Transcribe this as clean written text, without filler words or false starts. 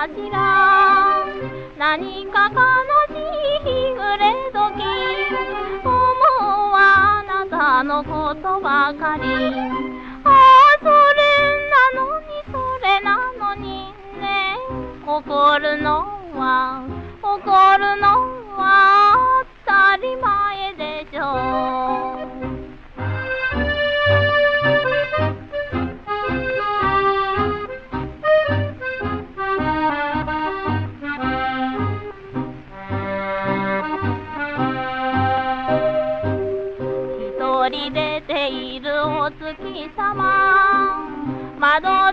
しら。何か悲しい日暮れ時、思うはあなたのことばかり。ああ、それなのにそれなのにね、怒るのは当たり前でしょう。一人出ているお月様、窓